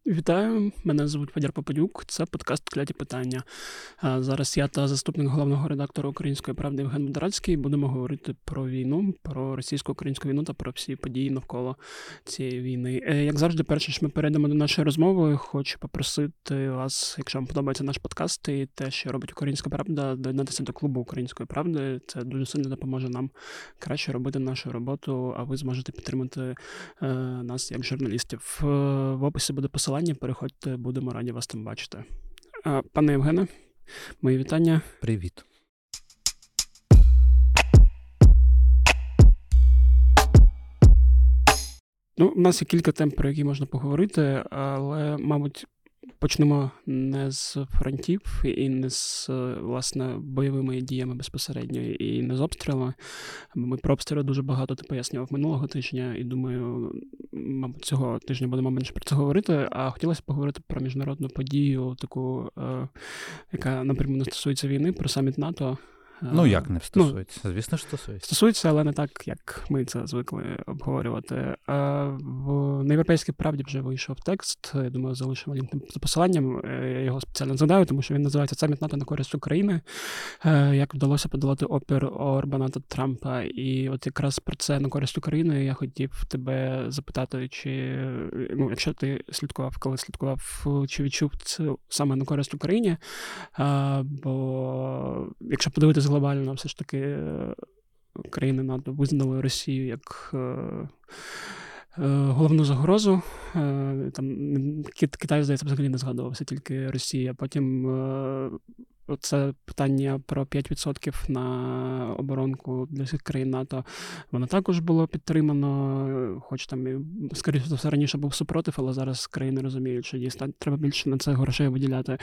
Вітаю, мене звуть Федір Попадюк, це подкаст «Кляті питання». Зараз я та заступник головного редактора «Української правди» Євген Мудрацький будемо говорити про війну, про російсько-українську війну та про всі події навколо цієї війни. Як завжди, перше, що ми перейдемо до нашої розмови, хочу попросити вас, якщо вам подобається наш подкаст і те, що робить «Українська правда», доєднатися до клубу «Української правди». Це дуже сильно допоможе нам краще робити нашу роботу, а ви зможете підтримати нас як журналістів. В описі буде посилання. Переходьте, будемо раді вас там бачити. Пане Євгене, мої вітання. Привіт. У нас є кілька тем, про які можна поговорити, але, мабуть, почнемо не з фронтів і не з, власне, бойовими діями безпосередньо і не з обстрілами. Ми про обстріли дуже багато ти пояснював минулого тижня, і думаю, мабуть, цього тижня будемо менше про це говорити, а хотілося поговорити про міжнародну подію, таку, яка напряму не стосується війни, про саміт НАТО. Як не стосується? Звісно ж стосується. Стосується, але не так, як ми це звикли обговорювати. На «Європейській правді» вже вийшов текст, я думаю, залишимо лінк за посиланням. Я його спеціально згадаю, тому що він називається «Саміт НАТО на користь України. Як вдалося подолати опір Орбана та Трампа». І от якраз про це на користь України я хотів тебе запитати, чи, якщо ти коли слідкував, чи відчув це саме на користь Україні, бо якщо подивитися глобально, все ж таки країни НАТО визнали Росію як головну загрозу. Там Китай, здається, взагалі не згадувався, тільки Росія. Потім це питання про 5% на оборонку для всіх країн НАТО, воно також було підтримано, хоч там, скоріше за все, раніше був супротив, але зараз країни розуміють, що дійсно треба більше на це грошей виділяти.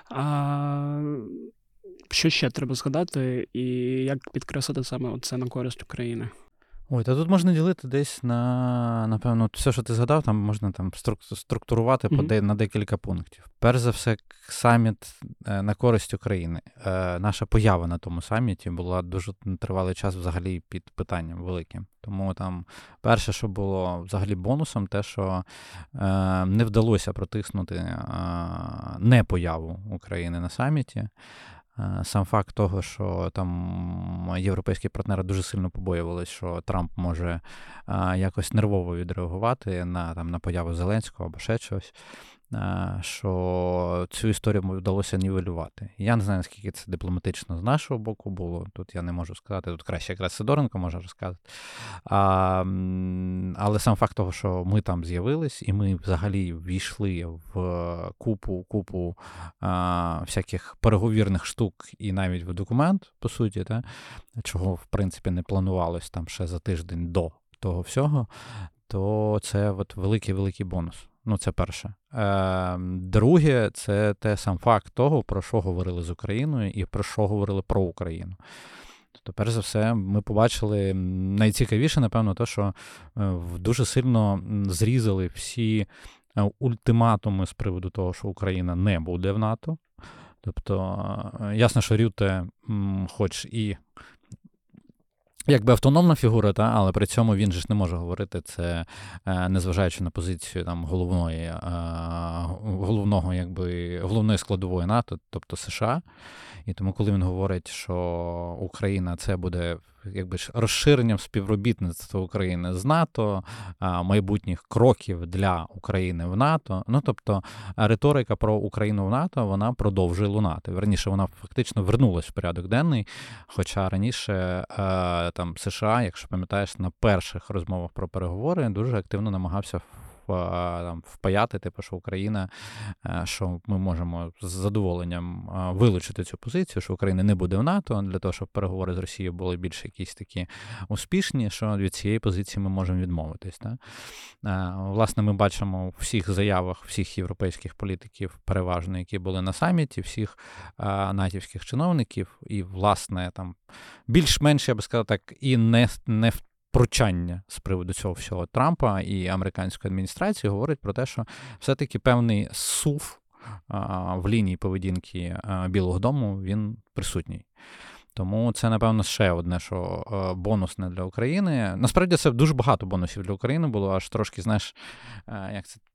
Що ще треба згадати і як підкреслити саме це на користь України? Та тут можна ділити десь на, напевно, все, що ти згадав, там можна структурувати на декілька пунктів. Перш за все, саміт на користь України. Наша поява на тому саміті була дуже тривалий час взагалі під питанням великим. Тому там перше, що було взагалі бонусом, те, що не вдалося протиснути непояву України на саміті. Сам факт того, що там європейські партнери дуже сильно побоювалися, що Трамп може якось нервово відреагувати на появу Зеленського або ще щось, що цю історію вдалося нівелювати. Я не знаю, наскільки це дипломатично з нашого боку було, тут я не можу сказати, тут краще якраз Сидоренко може розказати. Але сам факт того, що ми там з'явились, і ми взагалі ввійшли в купу всяких переговірних штук і навіть в документ, по суті, чого, в принципі, не планувалось там ще за тиждень до того всього, то це от великий бонус. Це перше. Друге, це сам факт того, про що говорили з Україною і про що говорили про Україну. Тобто, перш за все, ми побачили найцікавіше, напевно, те, що дуже сильно зрізали всі ультиматуми з приводу того, що Україна не буде в НАТО. Тобто, ясно, що Рюте, хоч і якби автономна фігура, але при цьому він же ж не може говорити це, незважаючи на позицію там головної складової НАТО, тобто США. І тому, коли він говорить, що Україна це буде якби ж розширенням співробітництва України з НАТО, майбутніх кроків для України в НАТО. Тобто риторика про Україну в НАТО, вона продовжує лунати. Верніше, вона фактично вернулась в порядок денний, хоча раніше там США, якщо пам'ятаєш, на перших розмовах про переговори дуже активно намагався впаяти, що Україна, що ми можемо з задоволенням вилучити цю позицію, що Україна не буде в НАТО, для того, щоб переговори з Росією були більш якісь такі успішні, що від цієї позиції ми можемо відмовитись. Власне, ми бачимо у всіх заявах всіх європейських політиків, переважно, які були на саміті, всіх натівських чиновників, і, власне, там більш-менш, я би сказав так, і не втручання з приводу цього всього Трампа і американської адміністрації говорить про те, що все-таки певний сув в лінії поведінки Білого дому, він присутній. Тому це, напевно, ще одне, що бонусне для України. Насправді, це дуже багато бонусів для України було, аж трошки, знаєш, як це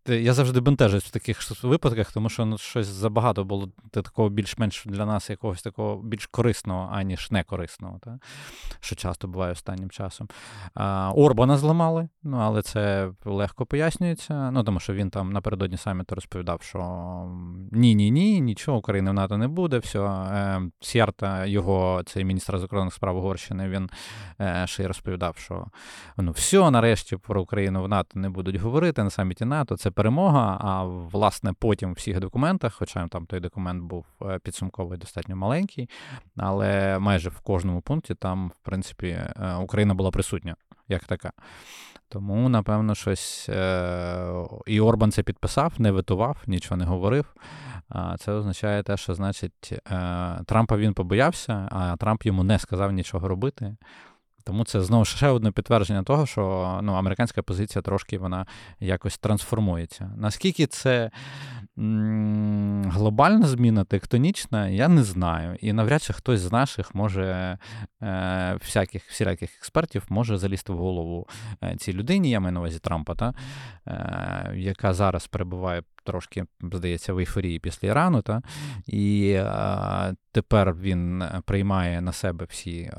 я завжди бентежусь в таких випадках, тому що щось забагато було такого більш-менш для нас якогось такого більш корисного, аніж некорисного, та? Що часто буває останнім часом. Орбана зламали, але це легко пояснюється, тому що він там напередодні саміту розповідав, що ні, нічого, України в НАТО не буде, все. Сєрта, його, цей міністр закордонних справ Угорщини, він ще й розповідав, що все, нарешті про Україну в НАТО не будуть говорити на саміті НАТО, це перемога, а власне потім в всіх документах, хоча там той документ був підсумковий достатньо маленький, але майже в кожному пункті там, в принципі, Україна була присутня, як така. Тому, напевно, щось і Орбан це підписав, не ветував, нічого не говорив. Це означає те, що, значить, Трампа він побоявся, а Трамп йому не сказав нічого робити. Тому це, знову ще одне підтвердження того, що американська позиція трошки вона якось трансформується. Наскільки це глобальна зміна, тектонічна, я не знаю. І навряд чи хтось з наших може, всіляких експертів, може залізти в голову цій людині, я маю на увазі Трампа, яка зараз перебуває трошки, здається, в ейфорії після Ірану, і тепер він приймає на себе всі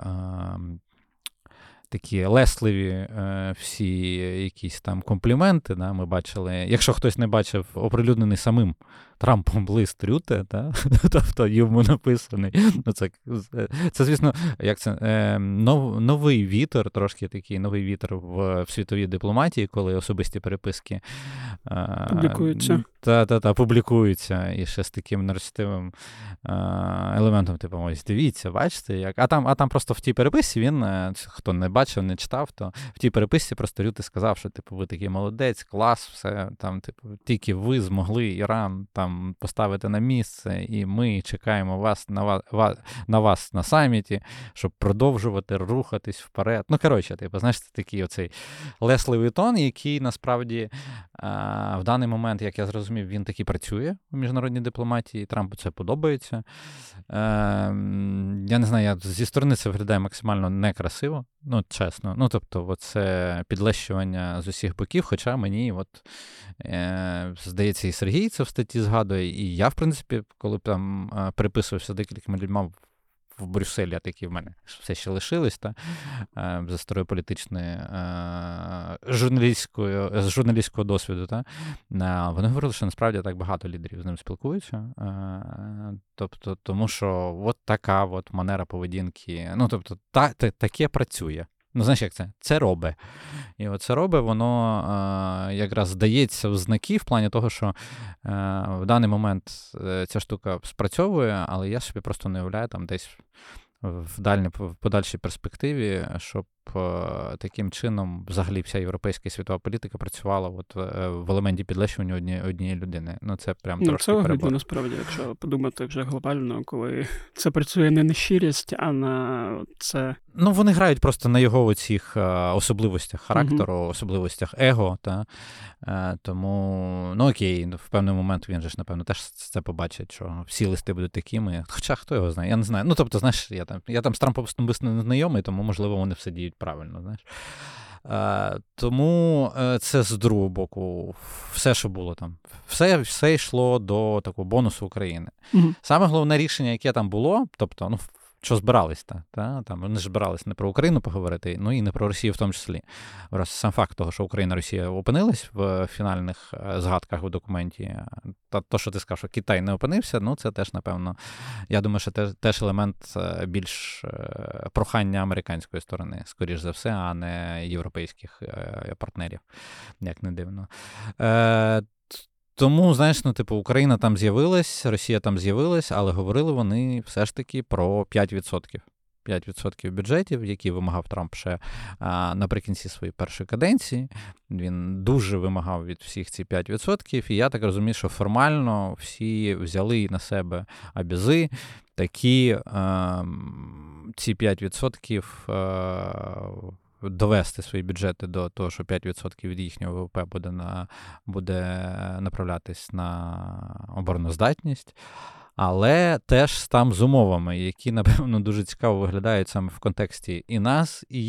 такі лесливі всі якісь там компліменти. Ми бачили, якщо хтось не бачив оприлюднений самим Трампом лист Рюте, тобто йому написаний. Це, звісно, як це, новий вітер, трошки такий новий вітер в світовій дипломатії, коли особисті переписки публікуються і ще з таким наростивим елементом, типу, ось дивіться, бачите, як. А там просто в тій переписці він, хто не бачив, не читав, то в тій переписці просто Рюте сказав, що типу, ви такий молодець, клас, все, там, типу, тільки ви змогли Іран там поставити на місце, і ми чекаємо на вас на саміті, щоб продовжувати рухатись вперед. Коротше, типу, знаєш, це такий оцей лесливий тон, який насправді в даний момент, як я зрозумів, він таки працює у міжнародній дипломатії, Трампу це подобається. Я не знаю, зі сторони це виглядає максимально некрасиво, чесно. Тобто, оце підлещування з усіх боків, хоча мені, здається, і Сергій це в статті згадує, і я, в принципі, коли там переписувався з декількома людьми в Брюсселі, а такі в мене все ще лишились, за старою політичною журналістського досвіду, вони говорили, що насправді так багато лідерів з ним спілкуються. Тобто, тому що от така от манера поведінки, таке працює. Знаєш, як це? Це робить. І оце робить, воно якраз здається в знаки в плані того, що в даний момент ця штука спрацьовує, але я собі просто не уявляю там десь в подальшій перспективі, щоб таким чином взагалі вся європейська і світова політика працювала в елементі підлещування однієї людини. Це прям трошки це перебор. огидно, насправді, якщо подумати вже глобально, коли це працює не на щирість, а на це... Вони грають просто на його оцих особливостях характеру, особливостях его, тому, окей, в певний момент він же ж, напевно, теж це побачить, що всі листи будуть такими, хоча хто його знає, я не знаю. Тобто, знаєш, я там з Трампом особисто не знайомий, тому, можливо, вони все діють правильно, знаєш. Тому це з другого боку, все, що було там, все йшло до такого бонусу України. Саме головне рішення, яке там було, тобто, що збирались, там вони ж збирались не про Україну поговорити, і не про Росію в тому числі. Раз сам факт того, що Україна і Росія опинились в фінальних згадках у документі, та то, що ти сказав, що Китай не опинився, це теж, напевно, я думаю, що теж елемент більш прохання американської сторони, скоріш за все, а не європейських партнерів, як не дивно. Тому, знаєш, Україна там з'явилась, Росія там з'явилась, але говорили вони все ж таки про 5%. 5% бюджетів, які вимагав Трамп ще наприкінці своєї першої каденції. Він дуже вимагав від всіх ці 5%, і я так розумію, що формально всі взяли на себе обязи, такі ці 5% довести свої бюджети до того, що 5% від їхнього ВВП буде направлятись на обороноздатність, але теж там з умовами, які, напевно, дуже цікаво виглядають саме в контексті і нас, і їх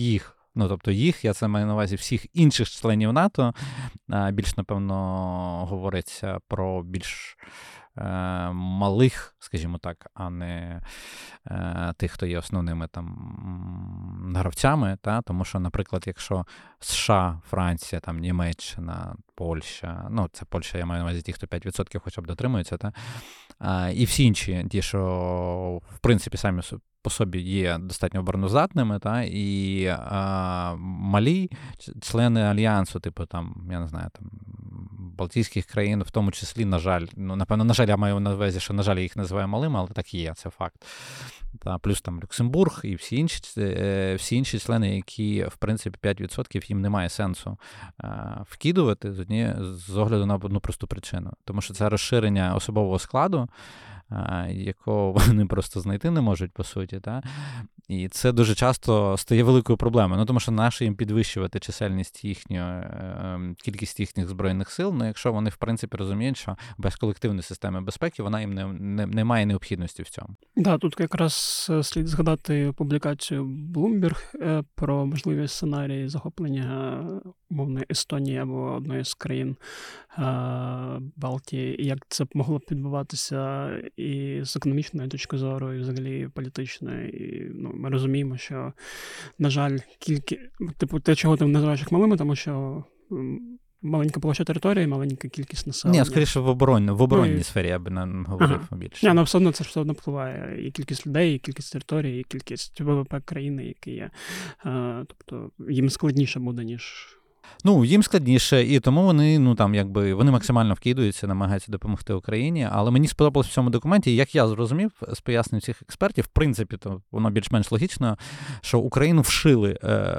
Ну, тобто їх, я це маю на увазі всіх інших членів НАТО, більш, напевно, говориться про більш малих, скажімо так, а не тих, хто є основними там гравцями, тому що, наприклад, якщо США, Франція, там, Німеччина, Польща, ну, це Польща, я маю на увазі ті, хто 5% хоча б дотримується, і всі інші, ті, що, в принципі, самі по собі є достатньо обороноздатними, і малі члени Альянсу, типу, там, я не знаю, там, Балтійських країн, в тому числі, на жаль, ну, напевно, на жаль, я маю на увазі, що, на жаль, я їх називаю малими, але так і є, це факт. Плюс там Люксембург і всі інші члени, які, в принципі, 5% їм немає сенсу вкидувати з огляду на одну просту причину. Тому що це розширення особового складу, якого вони просто знайти не можуть, по суті. І це дуже часто стає великою проблемою. Ну, тому що нащо їм підвищувати чисельність кількість їхніх збройних сил, якщо вони, в принципі, розуміють, що без колективної системи безпеки вона їм не має необхідності в цьому. Да, тут якраз слід згадати публікацію Bloomberg про можливі сценарії захоплення умовної Естонії або одної з країн Балтії, і як це б могло б відбуватися і з економічної точки зору, і взагалі політичної. І, ми розуміємо, що, на жаль, те, чого ти називаєш їх малими, тому що маленька площа території, маленька кількість населення. Ні, скоріше в оборонній сфері я би говорив більше. Все одно це все одно впливає. І кількість людей, і кількість території, і кількість ВВП країни, які є. Тобто їм складніше буде, ніж... Їм складніше, і тому вони, вони максимально вкидаються, намагаються допомогти Україні, але мені сподобалось в цьому документі, як я зрозумів з пояснень цих експертів, в принципі, то воно більш-менш логічно, що Україну вшили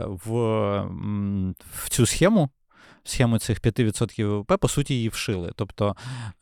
в цю схему цих 5% ВВП, по суті, її вшили. Тобто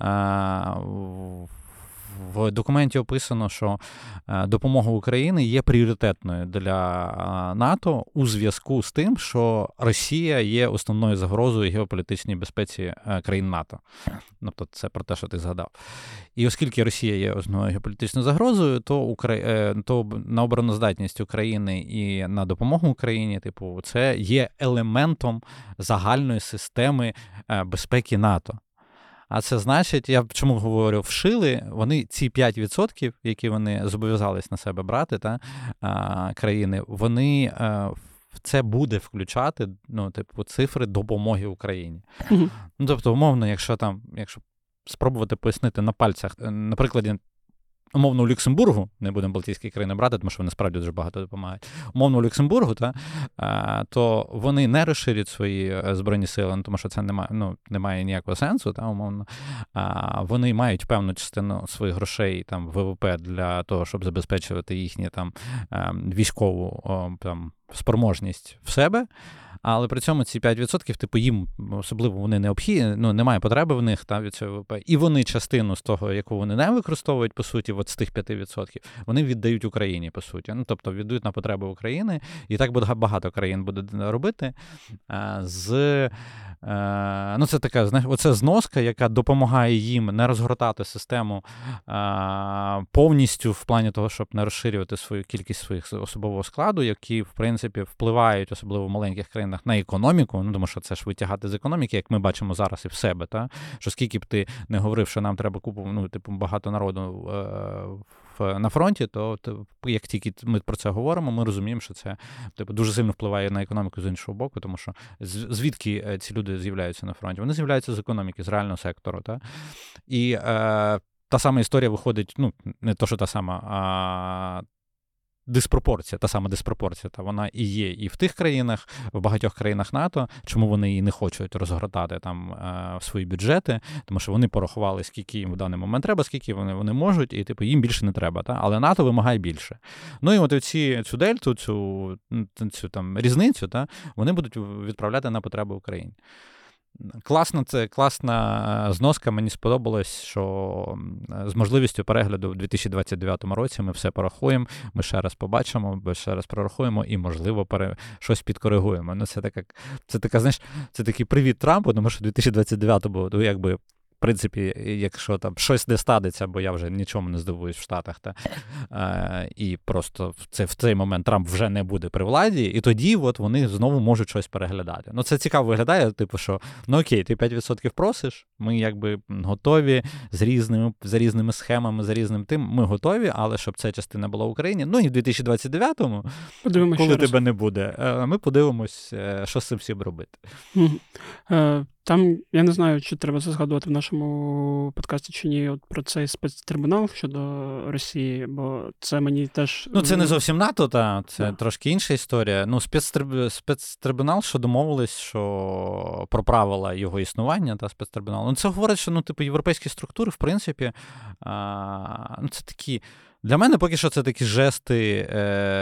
в документі описано, що допомога України є пріоритетною для НАТО у зв'язку з тим, що Росія є основною загрозою геополітичній безпеці країн НАТО. Тобто це про те, що ти згадав. І оскільки Росія є основною геополітичною загрозою, то на обороноздатність України і на допомогу Україні, це є елементом загальної системи безпеки НАТО. А це значить, я чому говорю, вшили, вони ці 5%, які вони зобов'язались на себе брати, країни, вони це буде включати, цифри допомоги Україні. Угу. Тобто, умовно, якщо спробувати пояснити на пальцях, на прикладі, умовно, у Люксембургу, не будемо Балтійські країни брати, тому що вони справді дуже багато допомагають. Умовно, у Люксембургу, то вони не розширять свої збройні сили, тому що це немає ніякого сенсу, умовно. Вони мають певну частину своїх грошей, ВВП для того, щоб забезпечувати їхню військову спроможність в себе. Але при цьому ці 5%, їм особливо вони необхідні, немає потреби в них від цього ВВП. І вони частину з того, яку вони не використовують, по суті, з тих 5%, вони віддають Україні, по суті. Тобто віддають на потреби України. І так багато країн буде робити. Це така, оце зноска, яка допомагає їм не розгортати систему повністю в плані того, щоб не розширювати свою кількість своїх особового складу, які, в принципі, впливають, особливо в маленьких країнах, на економіку, тому що це ж витягати з економіки, як ми бачимо зараз і в себе, що скільки б ти не говорив, що нам треба багато народу на фронті, то як тільки ми про це говоримо, ми розуміємо, що це дуже сильно впливає на економіку з іншого боку, тому що звідки ці люди з'являються на фронті? Вони з'являються з економіки, з реального сектору. І та сама історія виходить, не то, що та сама, та сама диспропорція, вона і є і в тих країнах, в багатьох країнах НАТО, чому вони її не хочуть розгортати в свої бюджети, тому що вони порахували, скільки їм в даний момент треба, скільки вони можуть, і їм більше не треба, але НАТО вимагає більше. І от цю дельту, цю різницю, вони будуть відправляти на потреби України. Класна зноска, мені сподобалось, що з можливістю перегляду в 2029 році ми все порахуємо, ми ще раз побачимо, ми ще раз прорахуємо і, можливо, щось підкоригуємо. Це така, знаєш, це такий привіт Трампу, тому що в 2029-му, принципі, якщо там щось не станеться, бо я вже нічому не здивуюсь в Штатах, і просто в цей момент Трамп вже не буде при владі, і тоді от вони знову можуть щось переглядати. Ну, це цікаво виглядає, типу, що, ну окей, ти 5% просиш, ми якби готові за різними схемами, за різним тим, ми готові, але щоб ця частина була в Україні. Ну, і в 2029-му, коли тебе не буде, ми подивимось, що з цим всім робити. Там, я не знаю, чи треба це згадувати в нашому подкасті чи ні, от про цей спецтрибунал щодо Росії, бо це мені теж... Ну, це не зовсім НАТО, це трошки інша історія. Ну, спецтрибунал, що домовились, що про правила його існування, спецтрибуналу. Ну, це говорить, що, європейські структури, в принципі, це такі... Для мене поки що це такі жести...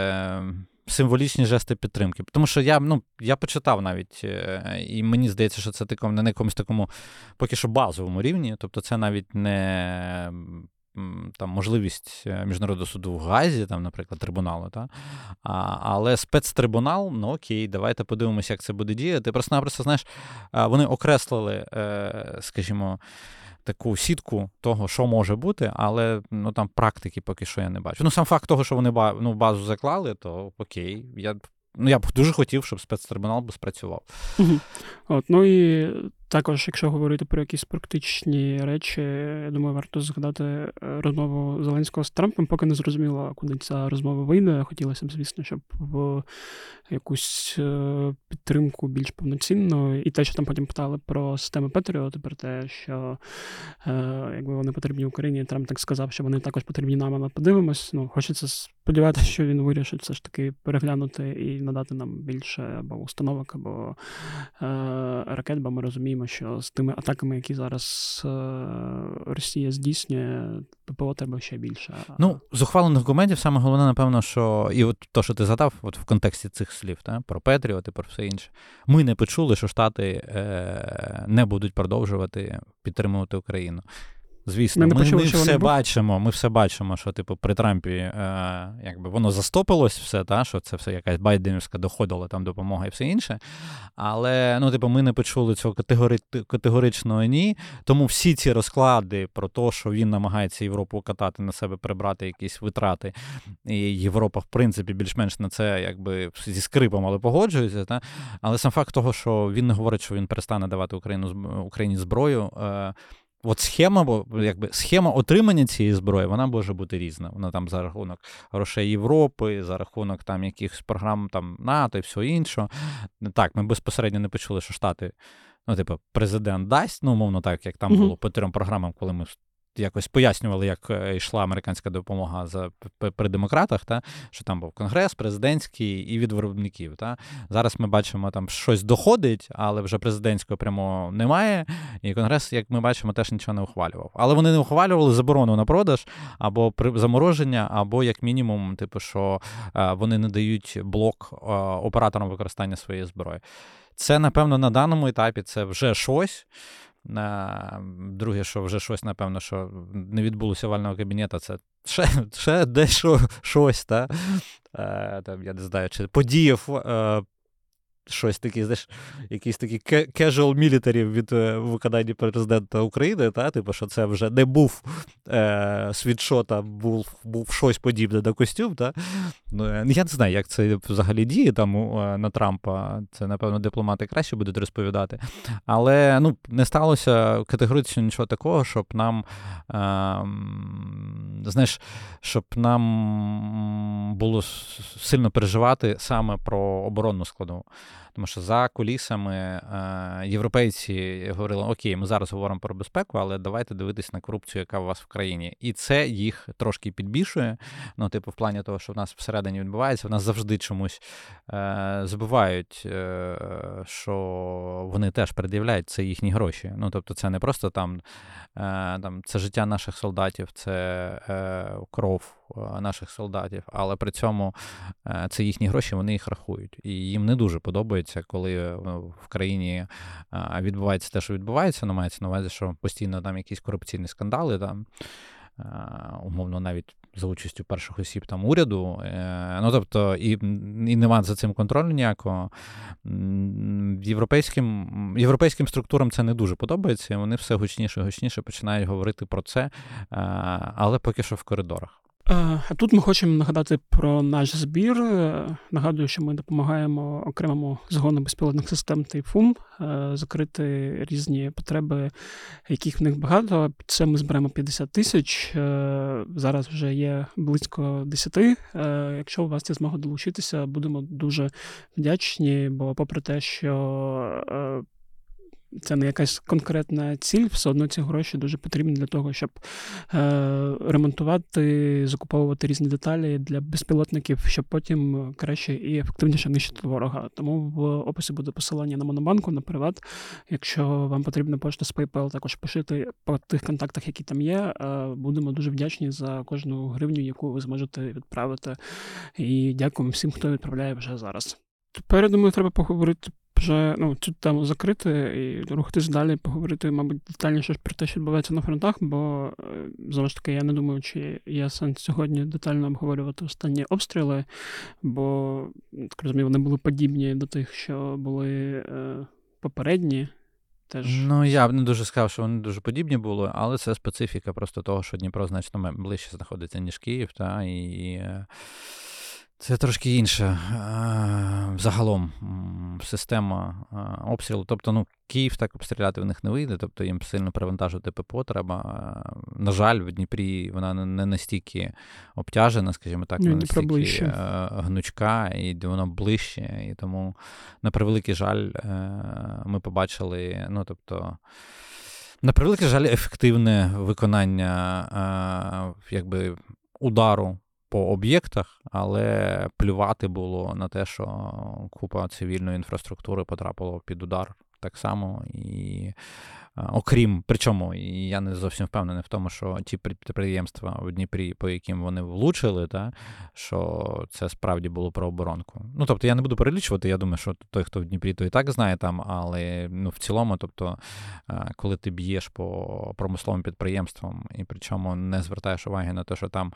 символічні жести підтримки. Тому що я почитав навіть, і мені здається, що це на якомусь такому поки що базовому рівні, тобто це навіть не там, можливість Міжнародного суду в Гаазі, там, наприклад, трибуналу, але спецтрибунал, ну окей, давайте подивимося, як це буде діяти. Просто-напросто, знаєш, вони окреслили, скажімо, таку сітку того, що може бути, але там практики поки що я не бачу. Сам факт того, що вони базу заклали, то окей. Я б дуже хотів, щоб спецтрибунал би спрацював. Ну і також, якщо говорити про якісь практичні речі, я думаю, варто згадати розмову Зеленського з Трампом, поки не зрозуміло, куди ця розмова вийде. Хотілося б, звісно, щоб в якусь підтримку більш повноцінну. І те, що там потім питали про системи Петріот, про те, що якби вони потрібні Україні, Трамп так сказав, що вони також потрібні нам, але подивимось. Хочеться сподіватися, що він вирішить все ж таки переглянути і надати нам більше або установок, або ракет, бо ми розуміємо, що з тими атаками, які зараз Росія здійснює, ППО треба ще більше. З ухвалених документів саме головне, напевно, що, і от то, що ти згадав, от в контексті цих слів, про Петріот і про все інше, ми не почули, що Штати не будуть продовжувати підтримувати Україну. Звісно, ми все бачимо, що при Трампі якби воно застопилось все, що це все якась байденівська доходила там допомога і все інше. Але ми не почули цього категоричного ні. Тому всі ці розклади про те, що він намагається Європу катати на себе, прибрати якісь витрати, і Європа, в принципі, більш-менш на це якби зі скрипом, але погоджується. Але сам факт того, що він не говорить, що він перестане давати Україні зброю, от схема отримання цієї зброї, вона може бути різна. Вона там за рахунок грошей Європи, за рахунок там якихось програм там НАТО і всього іншого. Так, ми безпосередньо не почули, що Штати, президент дасть, умовно так, як там було по 3 програмам, коли ми якось пояснювали, як йшла американська допомога при демократах, що там був конгрес, президентський і від виробників. Зараз ми бачимо, там щось доходить, але вже президентського прямо немає, і конгрес, як ми бачимо, теж нічого не ухвалював. Але вони не ухвалювали заборону на продаж, або замороження, або як мінімум, що вони не дають блок операторам використання своєї зброї. Це, напевно, на даному етапі це вже щось. Друге, що вже щось, напевно, що не відбулося овального кабінету, це ще дещо щось, там, я не знаю, чи подіяв щось таке, знаєш, якісь такі casual military від виконання президента України, що це вже не був світшот, а був щось подібне на костюм, я не знаю, як це взагалі діє там на Трампа, це, напевно, дипломати краще будуть розповідати, але, не сталося категорично нічого такого, щоб нам, щоб нам було сильно переживати саме про оборонну складову. Тому що за кулісами європейці говорили, окей, ми зараз говоримо про безпеку, але давайте дивитись на корупцію, яка у вас в країні. І це їх трошки підбільшує, в плані того, що в нас всередині відбувається, в нас завжди чомусь забувають, що вони теж пред'являють, це їхні гроші. Тобто це не просто там це життя наших солдатів, це кров наших солдатів, але при цьому це їхні гроші, вони їх рахують. І їм не дуже подобається, коли в країні відбувається те, що відбувається, мається на увазі, що постійно там якісь корупційні скандали, умовно навіть за участю перших осіб там уряду, ну тобто і нема за цим контролю ніякого. Європейським структурам це не дуже подобається, і вони все гучніше і гучніше починають говорити про це, але поки що в коридорах. А тут ми хочемо нагадати про наш збір. Нагадую, що ми допомагаємо окремому згону безпілотних систем «Тайфун» закрити різні потреби, яких в них багато. Це ми зберемо 50 тисяч. Зараз вже є близько 10. Якщо у вас є змога долучитися, будемо дуже вдячні, бо попри те, що це не якась конкретна ціль, все одно ці гроші дуже потрібні для того, щоб ремонтувати, закуповувати різні деталі для безпілотників, щоб потім краще і ефективніше нищити ворога. Тому в описі буде посилання на Монобанку, на Приват. Якщо вам потрібна пошта з PayPal, також пишіть по тих контактах, які там є. Будемо дуже вдячні за кожну гривню, яку ви зможете відправити. І дякуємо всім, хто відправляє вже зараз. Тепер, я думаю, треба поговорити вже цю тему закрити і рухатись далі, поговорити, мабуть, детальніше про те, що відбувається на фронтах, бо, знову ж таки, я не думаю, чи є сенс сьогодні детально обговорювати останні обстріли, бо, так розумію, вони були подібні до тих, що були попередні. Теж. Ну, я б не дуже сказав, що вони дуже подібні були, але це специфіка просто того, що Дніпро значно ближче знаходиться, ніж Київ, та, і це трошки інша загалом система обстрілу. Тобто, Київ так обстріляти в них не вийде, тобто їм сильно перевантажувати ППО треба. На жаль, в Дніпрі вона не настільки обтяжена, скажімо так, не настільки гнучка, і воно ближче. І тому, на превеликий жаль, ми побачили, на превеликий жаль, ефективне виконання удару по об'єктах, але плювати було на те, що купа цивільної інфраструктури потрапила під удар так само. І причому я не зовсім впевнений в тому, що ті підприємства в Дніпрі, по яким вони влучили, що це справді було про оборонку. Тобто я не буду перелічувати, я думаю, що той, хто в Дніпрі, то і так знає там, але в цілому, тобто, коли ти б'єш по промисловим підприємствам і причому не звертаєш уваги на те, що там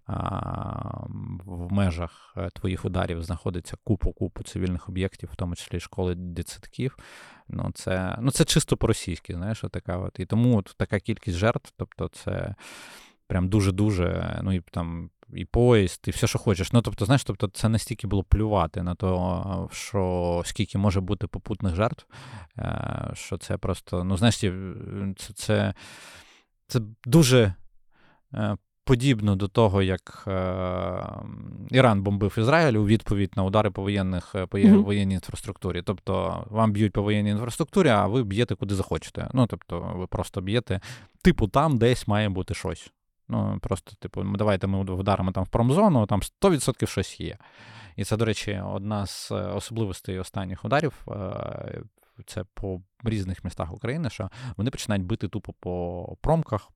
в межах твоїх ударів знаходиться купу цивільних об'єктів, в тому числі школи дитсадків, це чисто по-російськи, знаєш, така от. І тому така кількість жертв, тобто це прям дуже-дуже, і там і поїзд, і все, що хочеш. Тобто це настільки було плювати на то, що скільки може бути попутних жертв, що це просто, це дуже подібно до того, як Іран бомбив Ізраїль у відповідь на удари по воєнній інфраструктурі. Тобто вам б'ють по воєнній інфраструктурі, а ви б'єте куди захочете. Тобто ви просто б'єте, там десь має бути щось. Просто, давайте ми вдаримо там в промзону, там 100% щось є. І це, до речі, одна з особливостей останніх ударів, це по різних містах України, що вони починають бити тупо по промках,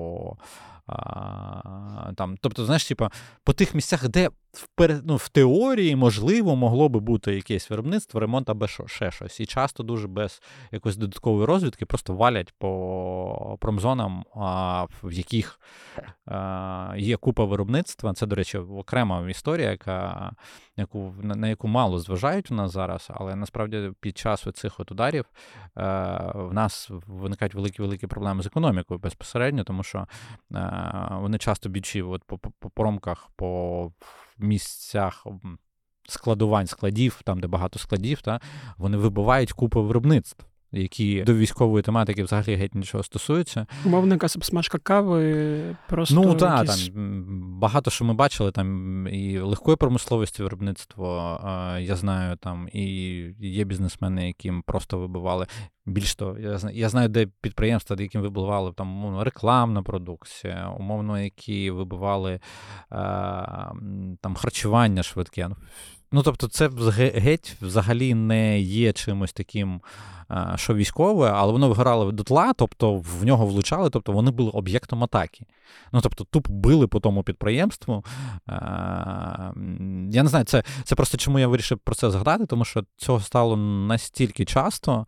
тобто, по тих місцях, де в теорії, можливо, могло би бути якесь виробництво, ремонт або ще щось. І часто дуже без якоїсь додаткової розвідки просто валять по промзонам, в яких є купа виробництва. Це, до речі, окрема історія, на яку мало зважають у нас зараз, але насправді під час цих ударів в нас виникають великі проблеми з економікою безпосередньо, тому що вони часто б'ючи по промках, по місцях складів, там, де багато складів, вони вибивають купу виробництв, які до військової тематики взагалі геть нічого стосуються. Умовно, якась обсмажка кави, просто там багато що ми бачили, там і легкої промисловості виробництво, я знаю, там і є бізнесмени, яким просто вибивали. Більш того, я знаю, де підприємства, яким вибивали там, умовно, рекламна продукція, умовно, які вибивали там харчування швидке. Тобто це геть взагалі не є чимось таким, що військове, але воно вигорало дотла, тобто в нього влучали, тобто вони були об'єктом атаки. Тобто тупо били по тому підприємству. Я не знаю, це просто чому я вирішив про це згадати, тому що цього стало настільки часто,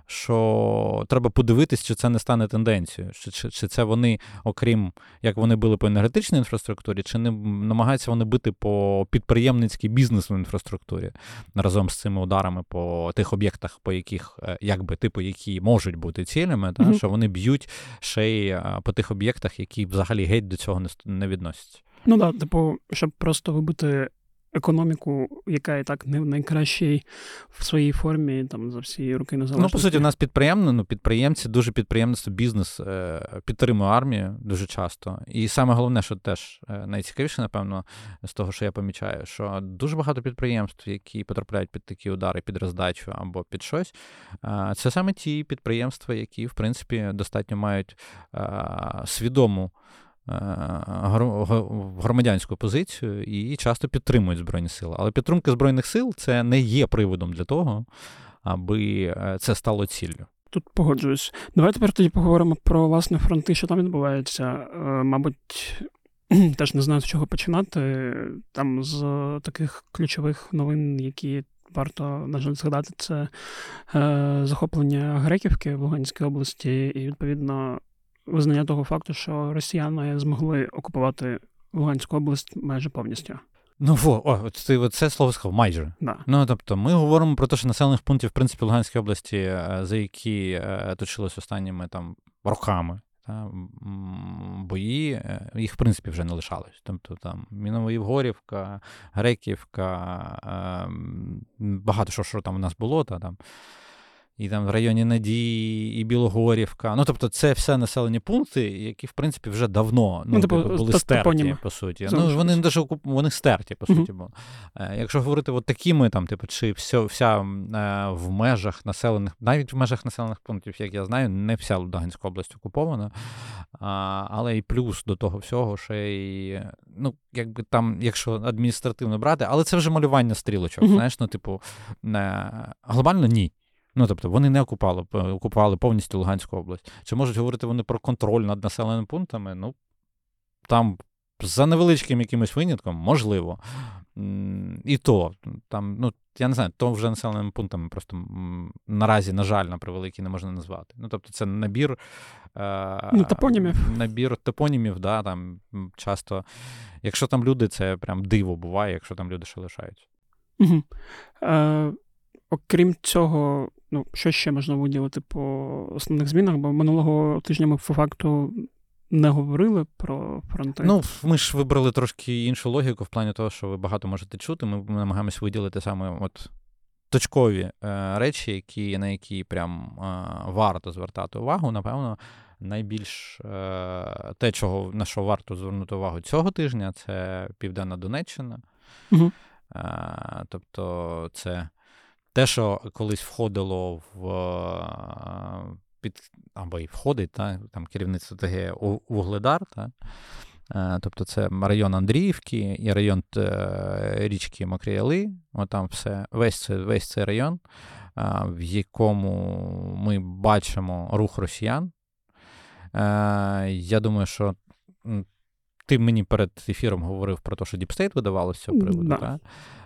що треба подивитись, чи це не стане тенденцією, чи це вони, окрім як вони били по енергетичній інфраструктурі, чи не намагаються вони бити по підприємницькій бізнесовій інфраструктурі разом з цими ударами по тих об'єктах, по яких, якби, типу, які можуть бути цілями, та, що вони б'ють ще й по тих об'єктах, які взагалі геть до цього не відносяться. Ну так, типу, щоб просто вибити економіку, яка і так не в найкращій в своїй формі, там, за всі роки незалежності. Ну, по суті, в нас підприємці, дуже підприємництво, бізнес підтримує армію дуже часто. І саме головне, що теж найцікавіше, напевно, з того, що я помічаю, що дуже багато підприємств, які потрапляють під такі удари, під роздачу або під щось, це саме ті підприємства, які, в принципі, достатньо мають свідому громадянську позицію і часто підтримують Збройні Сили. Але підтримка Збройних Сил – це не є приводом для того, аби це стало ціллю. Тут погоджуюсь. Давай тепер тоді поговоримо про, власне, фронти, що там відбувається. Мабуть, теж не знаю, з чого починати. Там з таких ключових новин, які варто, на жаль, згадати, це захоплення Греківки в Луганській області і, відповідно, визнання того факту, що росіяни змогли окупувати Луганську область майже повністю. Ну, ти це слово сказав, майже. Да. Ну, тобто, ми говоримо про те, що населених пунктів, в принципі, Луганської області, за які точились останніми там роками, та, бої, їх, в принципі, вже не лишалось. Тобто, там, Міново-Євгорівка, Греківка, багато що там у нас було, та там. І там в районі Надії, і Білогорівка. Ну, тобто, це все населені пункти, які, в принципі, вже давно були стерті, по суті. Ну, вони стерті, по суті, були. Якщо говорити от такими, там, типу, чи вся в межах населених, навіть в межах населених пунктів, як я знаю, не вся Луганська область окупована, але і плюс до того всього, ще й, ну, якби там, якщо адміністративно брати, але це вже малювання стрілочок, знаєш, ну, типу, глобально ні. Ну, тобто, вони не окупували повністю Луганську область. Чи можуть говорити вони про контроль над населеними пунктами? Ну, там, за невеличким якимось винятком, можливо. І то, там, ну, я не знаю, то вже населеними пунктами просто наразі, на жаль, на превеликий не можна назвати. Ну, тобто, це набір топонімів, да, там часто, якщо там люди, це прям диво буває, якщо там люди ще лишаються. Угу. Окрім цього, ну, що ще можна виділити по основних змінах? Бо минулого тижня ми по факту не говорили про фронти. Ну, ми ж вибрали трошки іншу логіку в плані того, що ви багато можете чути. Ми намагаємось виділити саме от точкові речі, на які прям варто звертати увагу. Напевно, найбільш те, на що варто звернути увагу цього тижня, це Південна Донеччина. Угу. Тобто це те, що колись входило або і входить, там керівництво ТГ Вугледар, тобто це район Андріївки і район річки Мокрі Яли, там все, весь цей район, в якому ми бачимо рух росіян. Я думаю, що ти мені перед ефіром говорив про те, що Deep State видавалося з цього приводу, да.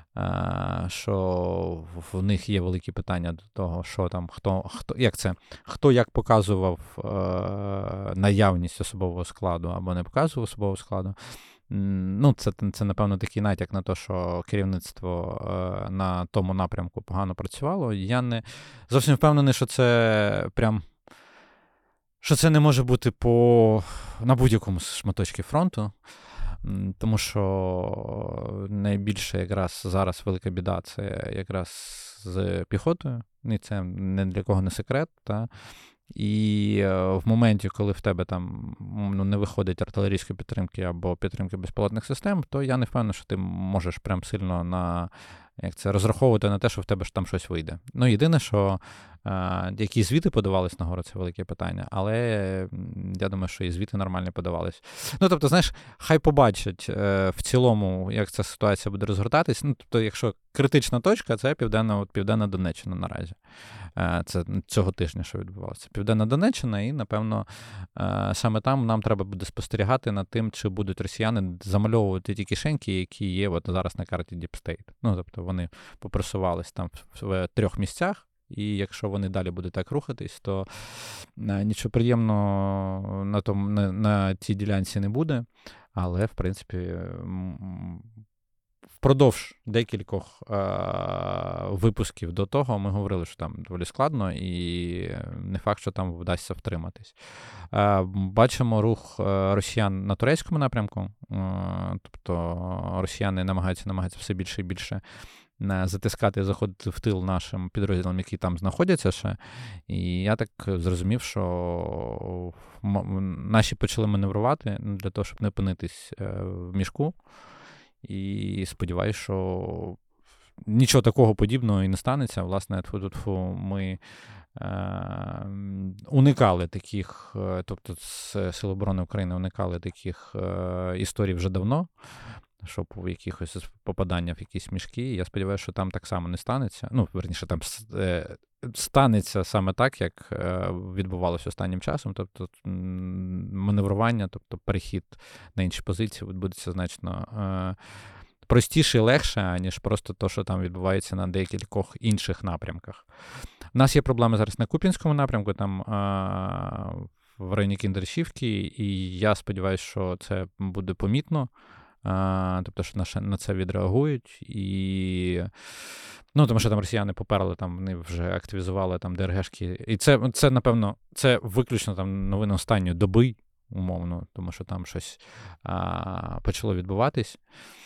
Що в них є великі питання до того, що там, хто як показував наявність особового складу або не показував особового складу. Ну, це, напевно, такий натяк на те, що керівництво на тому напрямку погано працювало. Я не зовсім впевнений, що це прям, що це не може бути на будь-якому шматочку фронту. Тому що найбільше якраз зараз велика біда – це якраз з піхотою, і це не для кого не секрет. Та? І в моменті, коли в тебе там не виходить артилерійської підтримки або підтримки безпілотних систем, то я не впевнений, що ти можеш прям сильно розраховувати на те, що в тебе ж там щось вийде. Ну, єдине, що які звіти подавались нагору, це велике питання, але я думаю, що і звіти нормальні подавались. Ну, тобто, знаєш, хай побачать в цілому, як ця ситуація буде розгортатись. Ну, тобто, якщо критична точка, це Південна Донеччина наразі. Це цього тижня, що відбувалося. Південна Донеччина, і, напевно, саме там нам треба буде спостерігати над тим, чи будуть росіяни замальовувати ті кишеньки, які є от зараз на карті Deep State. Ну, тобто, вони попресувались там в 3 місцях, І якщо вони далі будуть так рухатись, то нічого приємного на цій ділянці не буде. Але, в принципі, впродовж декількох випусків до того ми говорили, що там доволі складно і не факт, що там вдасться втриматись. Бачимо рух росіян на турецькому напрямку, тобто росіяни намагаються все більше і більше затискати і заходити в тил нашим підрозділам, які там знаходяться ще. І я так зрозумів, що наші почали маневрувати для того, щоб не опинитись в мішку. І сподіваюся, що нічого такого подібного і не станеться. Власне, ми уникали таких, тобто Сили оборони України уникали таких історій вже давно, щоб у якихось попадання в якісь мішки. Я сподіваюся, що там так само не станеться. Ну, верніше, там станеться саме так, як відбувалося останнім часом. Тобто маневрування, тобто перехід на інші позиції відбудеться значно простіше і легше, аніж просто те, що там відбувається на декількох інших напрямках. У нас є проблеми зараз на Куп'янському напрямку, там в районі Кіндрашівки, і я сподіваюся, що це буде помітно. Тобто, що на це відреагують. І тому що там росіяни поперли, там вони вже активізували там ДРГшки. І це напевно, це виключно там новини останньої доби, умовно, тому що там щось почало відбуватись.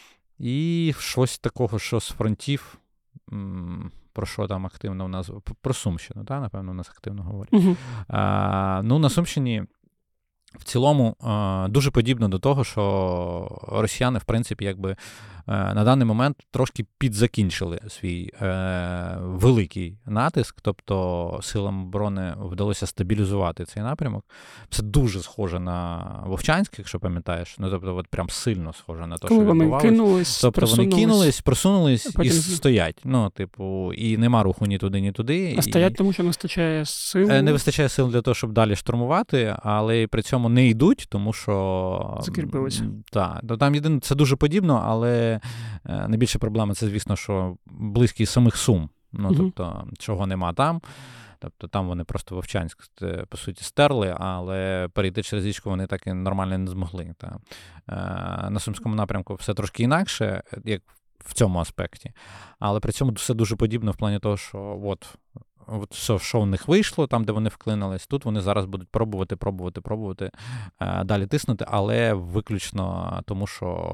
І щось такого, що з фронтів, про що там активно у нас, про Сумщину, напевно, у нас активно говорять. Угу. На Сумщині в цілому дуже подібно до того, що росіяни, в принципі, якби на даний момент трошки підзакінчили свій великий натиск, тобто силам оборони вдалося стабілізувати цей напрямок. Це дуже схоже на Вовчанськ, якщо пам'ятаєш, тобто от прям сильно схоже на те, що відбувалося. Тобто вони просунулись і стоять. І нема руху ні туди, ні туди. А стоять, тому що не вистачає сил? Не вистачає сил для того, щоб далі штурмувати, але при цьому не йдуть, тому що... Закріпилися. Так. Там єдине, це дуже подібно, але найбільша проблема це, звісно, що близькість самих Сум. Тобто, чого нема там. Тобто там вони просто Вовчанськ, по суті, стерли, але перейти через річку вони так і нормально не змогли. На Сумському напрямку все трошки інакше, як в цьому аспекті. Але при цьому все дуже подібно в плані того, що от все, що в них вийшло, там, де вони вклинились, тут вони зараз будуть пробувати далі тиснути, але виключно тому,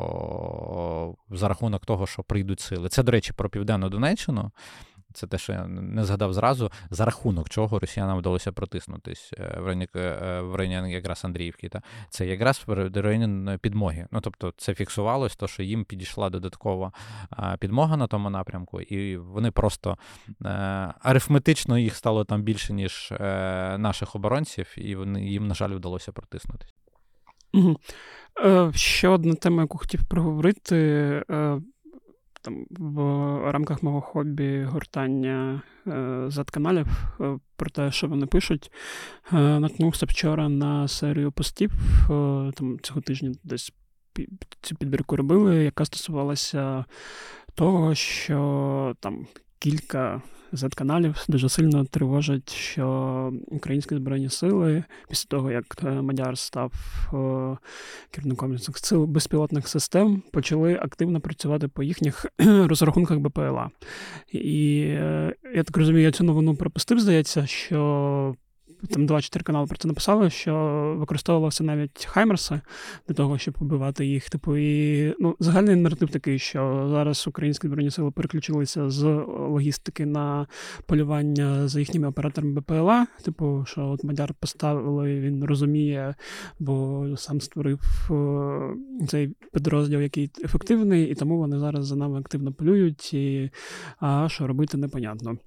що за рахунок того, що прийдуть сили. Це, до речі, про Південну Донеччину. Це те, що я не згадав зразу, за рахунок чого росіянам вдалося протиснутись в районі якраз Андріївки. Це якраз в районі підмоги. Тобто це фіксувалось, то, що їм підійшла додаткова підмога на тому напрямку, і вони просто арифметично їх стало там більше, ніж наших оборонців, і їм, на жаль, вдалося протиснутись. Угу. Ще одна тема, яку хотів проговорити. Там, в рамках мого хобі гортання Z-каналів про те, що вони пишуть, наткнувся вчора на серію постів, там цього тижня десь цю підбірку робили, яка стосувалася того, що там кілька Z-каналів дуже сильно тривожать, що українські збройні сили, після того, як Мадяр став керівником сил безпілотних систем, почали активно працювати по їхніх розрахунках БПЛА. І я так розумію, я цю новину пропустив, здається, що там 2-4 канали про це написали, що використовувалося навіть хаймерси для того, щоб побивати їх. І загальний наратив такий, що зараз українські збройні сили переключилися з логістики на полювання за їхніми операторами БПЛА. Що от Мадяр поставили, він розуміє, бо сам створив цей підрозділ, який ефективний, і тому вони зараз за нами активно полюють, а що робити непонятно.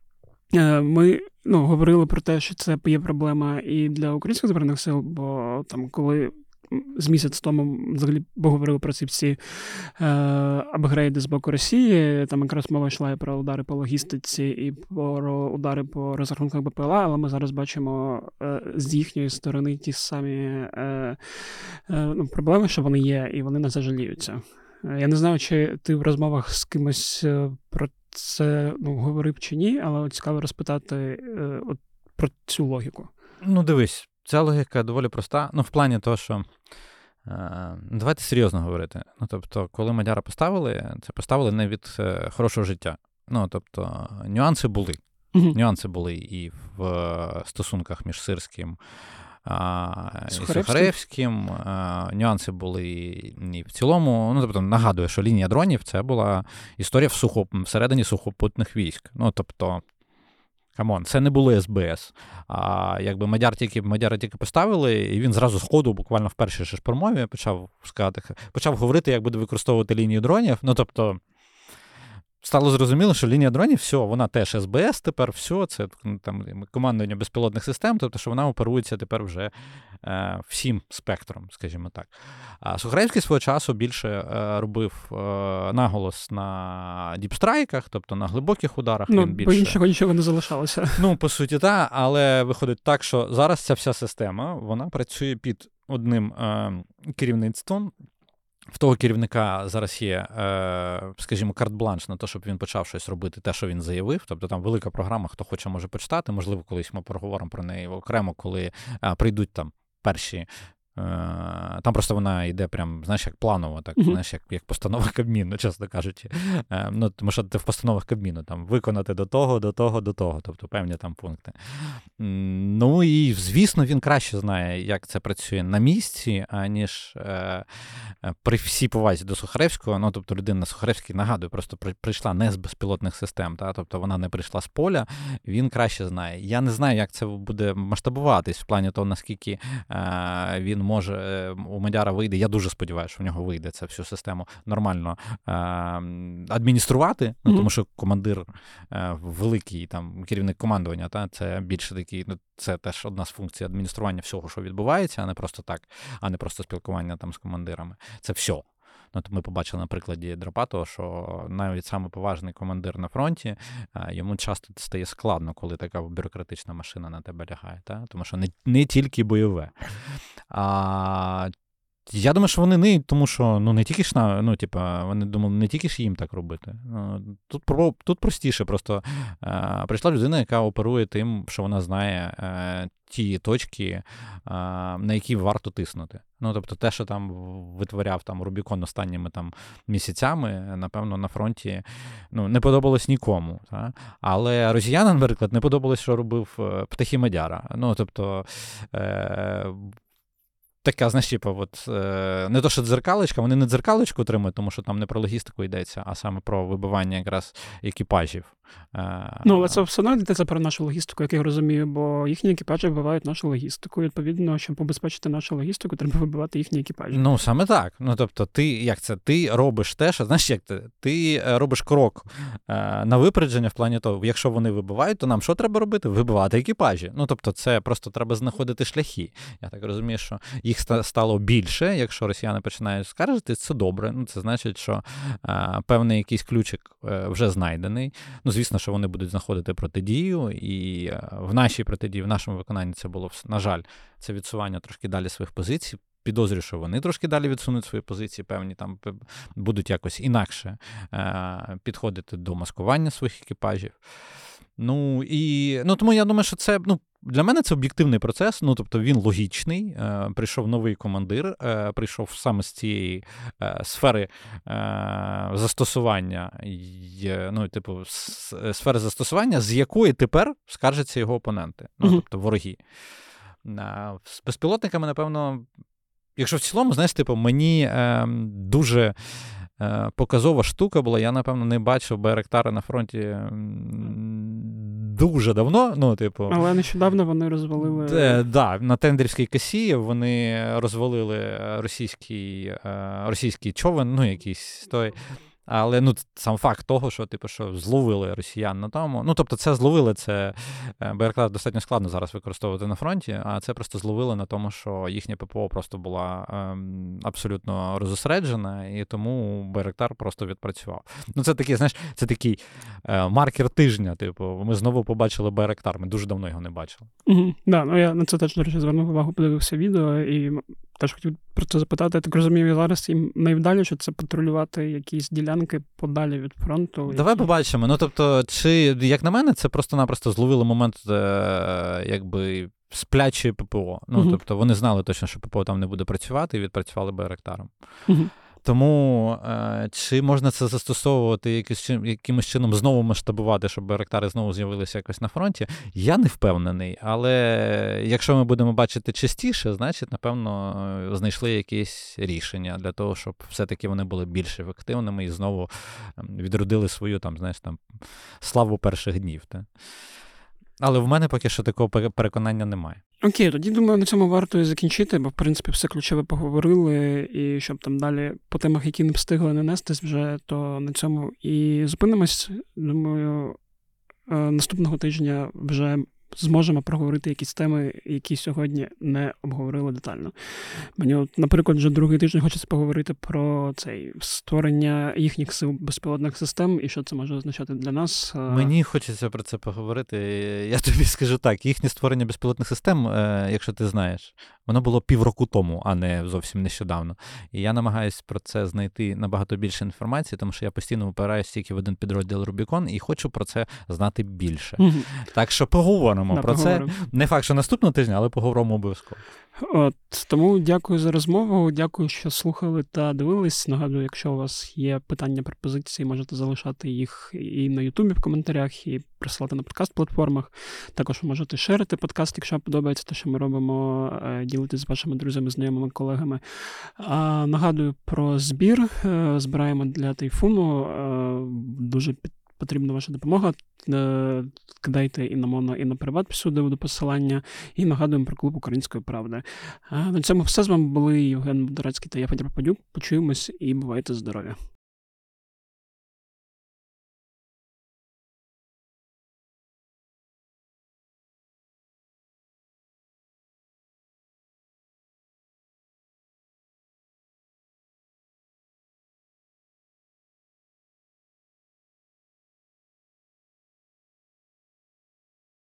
Ми говорили про те, що це є проблема і для українських збройних сил, бо там, коли з місяць тому взагалі поговорили про ці всі апгрейди з боку Росії, там якраз мова йшла і про удари по логістиці, і про удари по розрахунках БПЛА, але ми зараз бачимо з їхньої сторони ті самі проблеми, що вони є, і вони на це жаліються. Я не знаю, чи ти в розмовах з кимось про це говорив чи ні, але от цікаво розпитати от про цю логіку. Ну, дивись, ця логіка доволі проста. Ну, в плані того, що давайте серйозно говорити. Ну, тобто, коли Мадяра поставили, це поставили не від хорошого життя. Ну, тобто, нюанси були. Нюанси були і в стосунках між Сирським і Сухаревським. Нюанси були і в цілому. Ну, тобто, нагадую, що лінія дронів – це була історія всередині сухопутних військ. Ну, тобто, камон, це не було СБС. А якби Мадяра тільки поставили, і він зразу з ходу, буквально в першій ж промові, почав говорити, як буде використовувати лінію дронів. Ну, тобто, стало зрозуміло, що лінія дронів, все, вона теж СБС тепер, все, це там командування безпілотних систем, тобто, що вона оперується тепер вже всім спектром, скажімо так. А Сухаревський свого часу більше робив наголос на діпстрайках, тобто на глибоких ударах. Ну, він більше... бо іншого нічого не залишалося. Ну, по суті, так, але виходить так, що зараз ця вся система, вона працює під одним керівництвом. В того керівника зараз є, скажімо, карт-бланш на те, щоб він почав щось робити, те, що він заявив. Тобто там велика програма, хто хоче, може почитати. Можливо, колись ми поговоримо про неї окремо, коли прийдуть там перші. Там просто вона йде прям, знаєш, як планово, так, знаєш, як постанова Кабміну, чесно кажучи. Ну, тому що ти в постановах Кабміну там виконати до того, тобто певні там пункти. Ну і, звісно, він краще знає, як це працює на місці, аніж при всій повазі до Сухаревського. Ну, тобто людина Сухаревський, нагадую, просто прийшла не з безпілотних систем, тобто вона не прийшла з поля, він краще знає. Я не знаю, як це буде масштабуватись в плані того, наскільки він може, у Мадяра вийде, я дуже сподіваюся, що в нього вийде це всю систему нормально адмініструвати, тому що командир великий, там, керівник командування, це більше такий, це теж одна з функцій адміністрування всього, що відбувається, а не просто так, а не просто спілкування там з командирами. Це все. Ми побачили на прикладі Драпатова, що навіть самий поважний командир на фронті, йому часто стає складно, коли така бюрократична машина на тебе лягає, тому що не тільки бойове. Я думаю, що вони не, тому що не тільки ж вони думали, не тільки ж їм так робити. Тут простіше, просто прийшла людина, яка оперує тим, що вона знає ті точки, на які варто тиснути. Ну, тобто те, що там витворяв там Рубікон останніми там місяцями, напевно, на фронті не подобалось нікому. Але росіянам, наприклад, не подобалось, що робив Птахі Мадяра. Ну, тобто така, знаєш, не то, що дзеркалочка, вони не дзеркалочку отримують, тому що там не про логістику йдеться, а саме про вибивання якраз екіпажів. Але це все одно йдеться про нашу логістику, як я розумію, бо їхні екіпажі вибивають нашу логістику. І, відповідно, щоб побезпечити нашу логістику, треба вибивати їхні екіпажі. Ну, саме так. Ну, тобто, ти робиш те, що, знаєш, як ти робиш крок на випередження в плані того, якщо вони вибивають, то нам що треба робити? Вибивати екіпажі. Ну, тобто, це просто треба знаходити шляхи. Я так розумію, що їх стало більше, якщо росіяни починають скаржити, це добре. Ну, це значить, що певний якийсь ключик вже знайдений. Ну, звісно, що вони будуть знаходити протидію, і в нашій протидії, в нашому виконанні це було, на жаль, це відсування трошки далі своїх позицій. Підозрюю, що вони трошки далі відсунуть свої позиції, певні там будуть якось інакше підходити до маскування своїх екіпажів. Тому я думаю, що це, для мене це об'єктивний процес, тобто він логічний, прийшов новий командир, прийшов саме з цієї сфери застосування, сфери застосування, з якої тепер скаржаться його опоненти, тобто вороги. З безпілотниками, напевно, якщо в цілому, знаєш, мені дуже показова штука була, я, напевно, не бачив Байрактари на фронті дуже давно, Але нещодавно вони розвалили... На Тендрівській косі вони розвалили російський човен, якийсь той. Але сам факт того, що що зловили росіян на тому. Тобто це зловили, це Байрактар достатньо складно зараз використовувати на фронті, а це просто зловили на тому, що їхня ППО просто була абсолютно розосереджена, і тому Байрактар просто відпрацював. Це такий, знаєш, це такий маркер тижня, ми знову побачили Байрактар, ми дуже давно його не бачили. Я на це теж, до речі, звернув увагу, подивився відео, і теж хотів про це запитати. Я так розумію, зараз їм найвдаліше це патрулювати якісь ділянки подалі від фронту. Давай побачимо. Ну, тобто, чи, як на мене, це просто-напросто зловили момент, якби, сплячої ППО. Ну, тобто, вони знали точно, що ППО там не буде працювати, і відпрацювали Байрактаром. Тому чи можна це застосовувати якимось чином знову масштабувати, щоб Байрактари знову з'явилися якось на фронті, я не впевнений. Але якщо ми будемо бачити частіше, значить, напевно, знайшли якісь рішення для того, щоб все-таки вони були більш ефективними і знову відродили свою славу перших днів. Але в мене поки що такого переконання немає. Окей, тоді, думаю, на цьому варто і закінчити, бо, в принципі, все ключове поговорили, і щоб там далі по темах, які не встигли нанестись вже, то на цьому і зупинимось. Думаю, наступного тижня вже зможемо проговорити якісь теми, які сьогодні не обговорили детально. Мені, наприклад, вже другий тиждень хочеться поговорити про створення їхніх сил безпілотних систем і що це може означати для нас. Мені хочеться про це поговорити. Я тобі скажу так, їхнє створення безпілотних систем, якщо ти знаєш, воно було півроку тому, а не зовсім нещодавно. І я намагаюся про це знайти набагато більше інформації, тому що я постійно опираюся тільки в один підрозділ Рубікон і хочу про це знати більше. Так що поговоримо про це. Не факт, що наступного тижня, але поговоримо обов'язково. Тому дякую за розмову, дякую, що слухали та дивились. Нагадую, якщо у вас є питання, пропозиції, можете залишати їх і на Ютубі в коментарях, і присилати на подкаст-платформах. Також ви можете шерити подкаст, якщо подобається те, що ми робимо, ділитися з вашими друзями, знайомими, колегами. Нагадую про збір. Збираємо для Тайфуну. Дуже потрібна ваша допомога. Кидайте і на моно, і на приват всюди до посилання. І нагадуємо про клуб Української правди. На цьому все. З вами були Євген Бондарецький та я, Федір Попадюк. Почуємось і бувайте здорові.